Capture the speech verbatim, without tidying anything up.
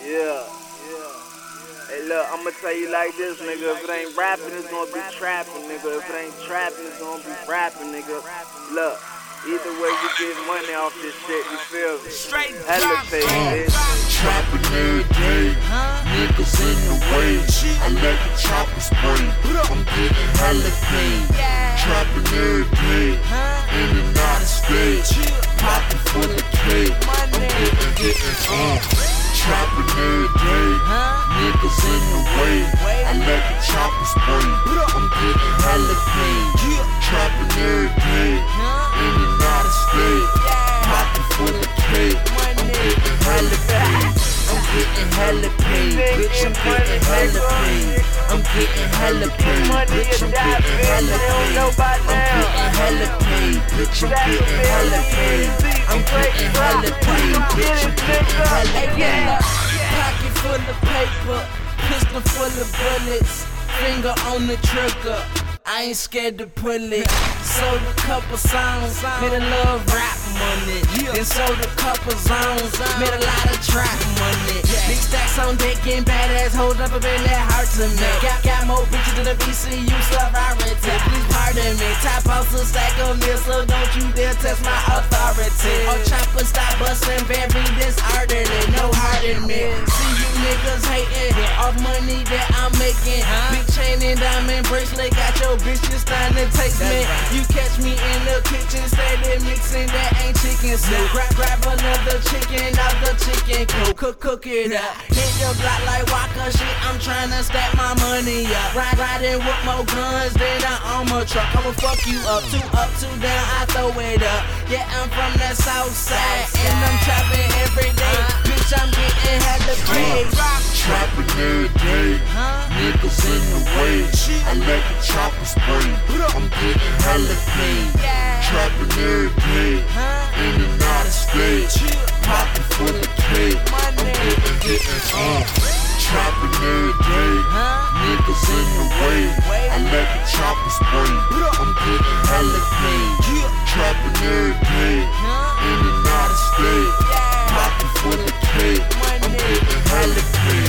Yeah, yeah. Hey, look, I'ma tell you like this, nigga. If it ain't rapping, it's gonna be trapping, nigga. If it ain't trapping, it's gonna be rapping, nigga. Look, either way, you get money off this shit, you feel me? Straight Hella pay, bitch. Trapping every day, niggas in the way. I let the chopper spray. I'm getting hella paid. Trapping every day, in and out of state. Popping for the cake. I'm getting hitting on. Trapping every day, niggas in the way. I let the chopper spray. I'm getting hella paid. Trapping every day, in and out of state. Popping for the cake. I'm getting hella paid. I'm getting hella paid, bitch, I'm getting hella paid. I'm getting hella paid, bitch, I'm getting hella paid. I'm getting hella paid, bitch, I'm getting hella paid. I'm getting hella paid, bitch, I'm getting hella paid. Pocket full of paper, pistol full of bullets, finger on the trigger. I ain't scared to pull it. Sold a couple songs, made a little rap money. Then sold a couple zones, made a lot of trap money. Big stacks on deck, getting badass hoes up up in that heart to me. Got, got more bitches than the B C U sorority. Please pardon me. Top off a stack of meals, so don't you dare test my authority. Oh, chopper, stop busting, very disorderly, no heart in me. See you niggas hating off money that I'm making. Big chain and diamond bracelet, got your bitch just trying to taste me. You catch me in the kitchen, steady mixing, that ain't chicken soup. Grab, grab another chicken out the chicken coop, cook, cook it up. Hit your block like Walker shit, I'm trying to stack my money up. Ride, riding with more guns than an armor truck. I'ma fuck you up, two up, two down, I throw it up. Yeah, I'm from the south side, and I'm trapping every day. Bitch, I'm getting hella paid. Trapping every day, niggas in the way. I let the chopper spray. I'm getting hella paid. Trapping every day, in and out of state. Popping for the cake. I'm getting hitting on. Trapping every day, niggas in the way. I let the chopper spray. I'm getting hella paid. Trapping every day, in and out of state. Popping for the cake. I'm getting hella paid.